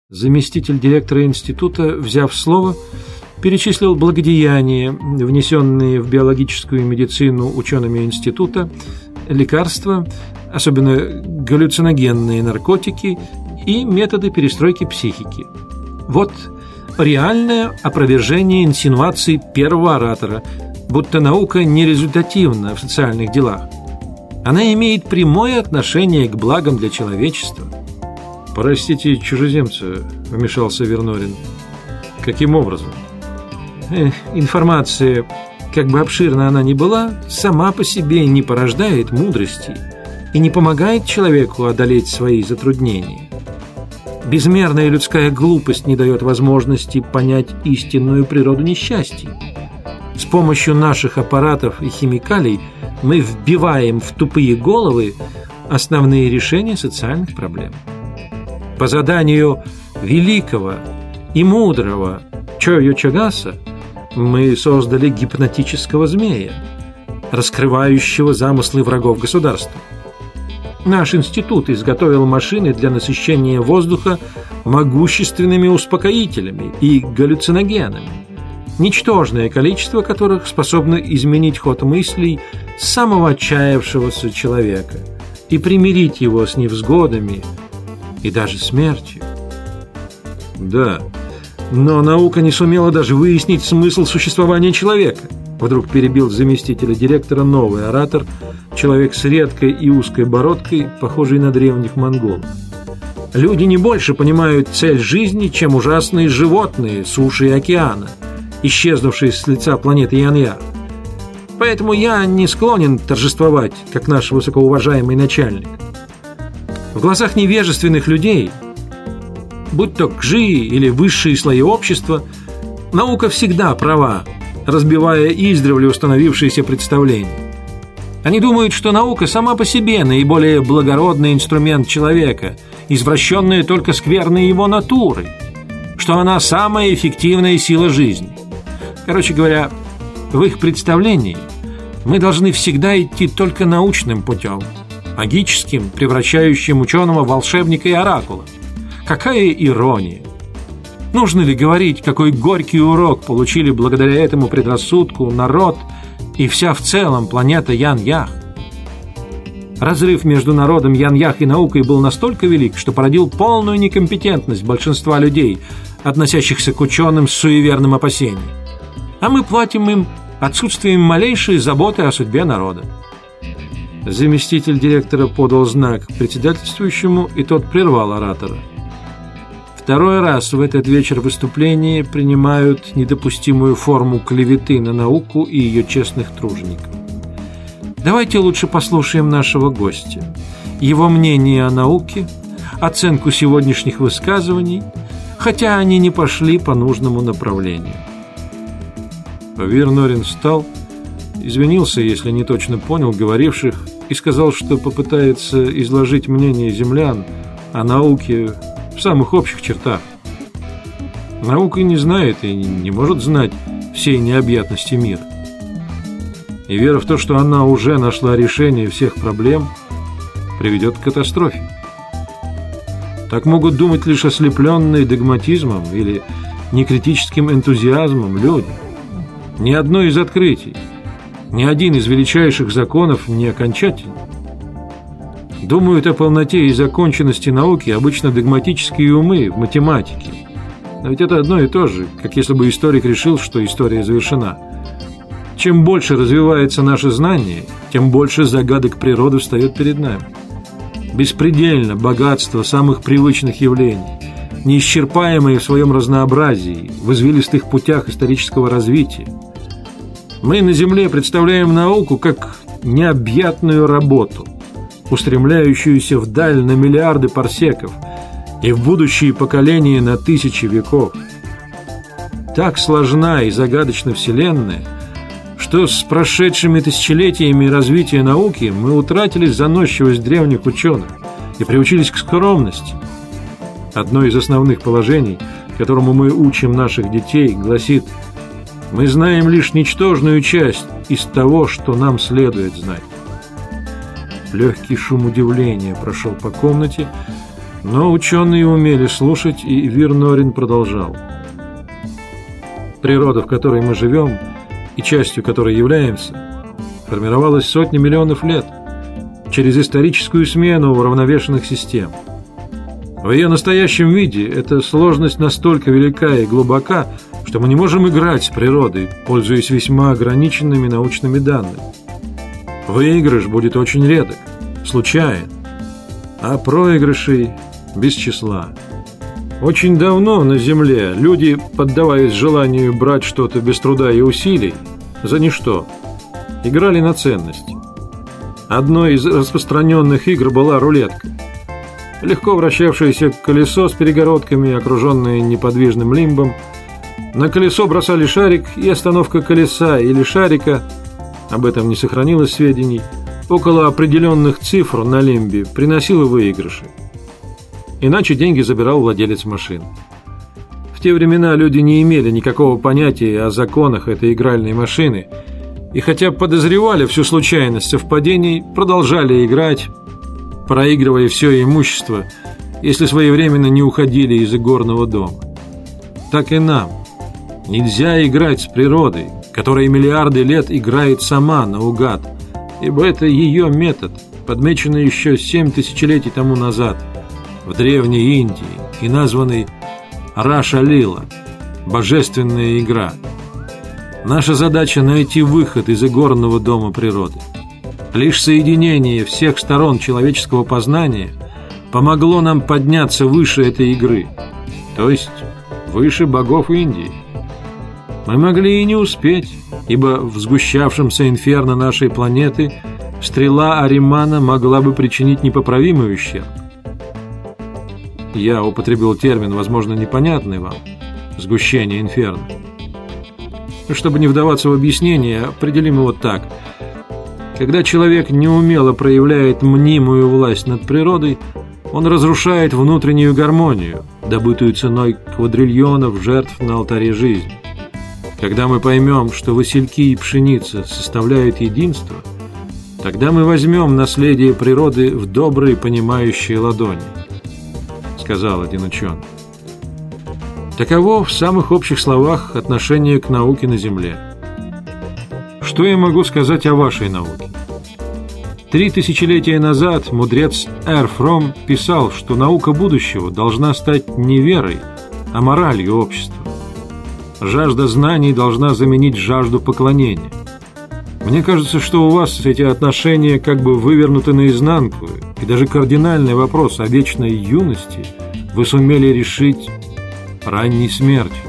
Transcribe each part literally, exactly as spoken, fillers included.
Заместитель директора института, взяв слово, перечислил благодеяния, внесенные в биологическую медицину учеными института, лекарства, особенно галлюциногенные наркотики и методы перестройки психики. Вот реальное опровержение инсинуаций первого оратора, будто наука нерезультативна в социальных делах. Она имеет прямое отношение к благам для человечества. «Простите, чужеземцы», — вмешался Вернорин. «Каким образом?» э, «Информация, как бы обширна она ни была, сама по себе не порождает мудрости и не помогает человеку одолеть свои затруднения. Безмерная людская глупость не дает возможности понять истинную природу несчастья. С помощью наших аппаратов и химикалий мы вбиваем в тупые головы основные решения социальных проблем. По заданию великого и мудрого Чойо Чагаса мы создали гипнотического змея, раскрывающего замыслы врагов государства. Наш институт изготовил машины для насыщения воздуха могущественными успокоителями и галлюциногенами, ничтожное количество которых способно изменить ход мыслей самого отчаявшегося человека и примирить его с невзгодами и даже смертью. Да, но наука не сумела даже выяснить смысл существования человека. Вдруг перебил заместителя директора новый оратор, человек с редкой и узкой бородкой, похожий на древних монголов. Люди не больше понимают цель жизни, чем ужасные животные суши и океана, исчезнувшие с лица планеты Ян-Ях. Поэтому я не склонен торжествовать, как наш высокоуважаемый начальник. В глазах невежественных людей, будь то кжи или высшие слои общества, наука всегда права, разбивая издревле установившиеся представления. Они думают, что наука сама по себе наиболее благородный инструмент человека, извращенная только скверной его натурой, что она самая эффективная сила жизни. Короче говоря, в их представлении мы должны всегда идти только научным путем, магическим, превращающим ученого в волшебника и оракула. Какая ирония! Нужно ли говорить, какой горький урок получили благодаря этому предрассудку народ и вся в целом планета Ян-Ях? Разрыв между народом Ян-Ях и наукой был настолько велик, что породил полную некомпетентность большинства людей, относящихся к ученым с суеверным опасением. А мы платим им отсутствием малейшей заботы о судьбе народа. Заместитель директора подал знак председательствующему, и тот прервал оратора. Второй раз в этот вечер выступления принимают недопустимую форму клеветы на науку и ее честных тружеников. Давайте лучше послушаем нашего гостя, его мнение о науке, оценку сегодняшних высказываний, хотя они не пошли по нужному направлению. Вернорин встал, извинился, если не точно понял говоривших, и сказал, что попытается изложить мнение землян о науке в самых общих чертах. Наука не знает и не может знать всей необъятности мира. И вера в то, что она уже нашла решение всех проблем, приведет к катастрофе. Так могут думать лишь ослепленные догматизмом или некритическим энтузиазмом люди. Ни одно из открытий, ни один из величайших законов не окончателен. Думают о полноте и законченности науки обычно догматические умы в математике. Но ведь это одно и то же, как если бы историк решил, что история завершена. Чем больше развивается наше знание, тем больше загадок природы встает перед нами. Беспредельно богатство самых привычных явлений, неисчерпаемые в своем разнообразии, в извилистых путях исторического развития. Мы на Земле представляем науку как необъятную работу, устремляющуюся вдаль на миллиарды парсеков и в будущие поколения на тысячи веков. Так сложна и загадочна Вселенная, что с прошедшими тысячелетиями развития науки мы утратили заносчивость древних ученых и приучились к скромности. Одно из основных положений, которому мы учим наших детей, гласит: мы знаем лишь ничтожную часть из того, что нам следует знать. Легкий шум удивления прошел по комнате, Но ученые умели слушать, и Вир Норин продолжал. Природа, в которой мы живем, и частью которой являемся, формировалась сотни миллионов лет через историческую смену уравновешенных систем. В ее настоящем виде эта сложность настолько велика и глубока, что мы не можем играть с природой, пользуясь весьма ограниченными научными данными. Выигрыш будет очень редок, случайен, а проигрышей без числа. Очень давно на Земле люди, поддаваясь желанию брать что-то без труда и усилий, за ничто, играли на ценность. Одной из распространенных игр была рулетка. Легко вращавшееся колесо с перегородками, окруженное неподвижным лимбом. На колесо бросали шарик, и остановка колеса или шарика, об этом не сохранилось сведений, около определенных цифр на лимбе приносила выигрыши. Иначе деньги забирал владелец машины. В те времена люди не имели никакого понятия о законах этой игральной машины, и хотя подозревали всю случайность совпадений, продолжали играть, проигрывая все имущество, если своевременно не уходили из игорного дома. Так и нам. Нельзя играть с природой, которая миллиарды лет играет сама наугад, ибо это ее метод, подмеченный еще семь тысячелетий тому назад в Древней Индии и названный Раша-лила – божественная игра. Наша задача – найти выход из игорного дома природы. Лишь соединение всех сторон человеческого познания помогло нам подняться выше этой игры, то есть выше богов Индии. Мы могли и не успеть, ибо в сгущавшемся инферно нашей планеты стрела Аримана могла бы причинить непоправимый ущерб. Я употребил термин, возможно, непонятный вам – сгущение инферно. Чтобы не вдаваться в объяснение, определим его так. Когда человек неумело проявляет мнимую власть над природой, он разрушает внутреннюю гармонию, добытую ценой квадриллионов жертв на алтаре жизни. Когда мы поймем, что васильки и пшеница составляют единство, тогда мы возьмем наследие природы в добрые понимающие ладони, сказал один ученый. Таково в самых общих словах отношение к науке на Земле. Что я могу сказать о вашей науке? Три тысячелетия назад мудрец Эр Фром писал, что наука будущего должна стать не верой, а моралью общества. Жажда знаний должна заменить жажду поклонения. Мне кажется, что у вас эти отношения как бы вывернуты наизнанку, и даже кардинальный вопрос о вечной юности вы сумели решить ранней смертью.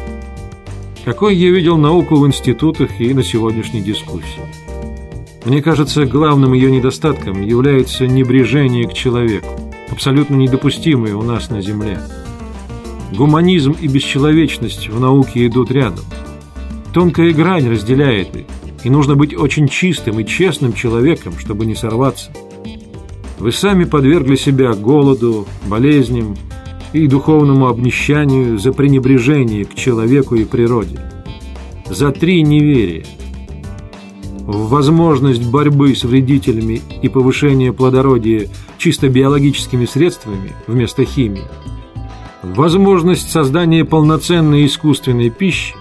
Какой я видел науку в институтах и на сегодняшней дискуссии. Мне кажется, главным ее недостатком является небрежение к человеку, абсолютно недопустимое у нас на Земле. Гуманизм и бесчеловечность в науке идут рядом. Тонкая грань разделяет их, и нужно быть очень чистым и честным человеком, чтобы не сорваться. Вы сами подвергли себя голоду, болезням и духовному обнищанию за пренебрежение к человеку и природе, за три неверия: в возможность борьбы с вредителями и повышения плодородия чисто биологическими средствами вместо химии, в возможность создания полноценной искусственной пищи,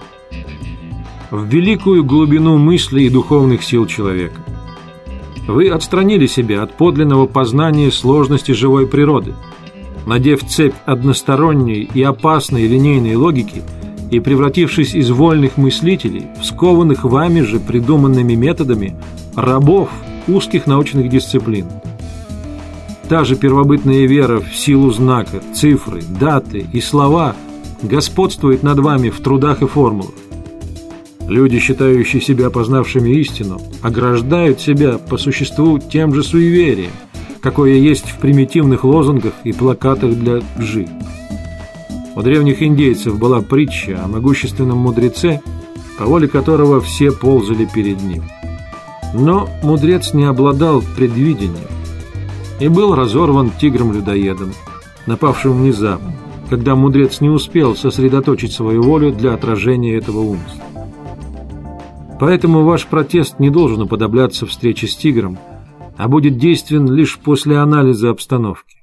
в великую глубину мысли и духовных сил человека. Вы отстранили себя от подлинного познания сложности живой природы, надев цепь односторонней и опасной линейной логики и превратившись из вольных мыслителей в скованных вами же придуманными методами рабов узких научных дисциплин. Та же первобытная вера в силу знака, цифры, даты и слова господствует над вами в трудах и формулах. Люди, считающие себя познавшими истину, ограждают себя по существу тем же суеверием, какое есть в примитивных лозунгах и плакатах для лжи. У древних индейцев была притча о могущественном мудреце, по воле которого все ползали перед ним. Но мудрец не обладал предвидением и был разорван тигром-людоедом, напавшим внезапно, когда мудрец не успел сосредоточить свою волю для отражения этого умысла. Поэтому ваш протест не должен уподобляться встрече с тигром, а будет действен лишь после анализа обстановки.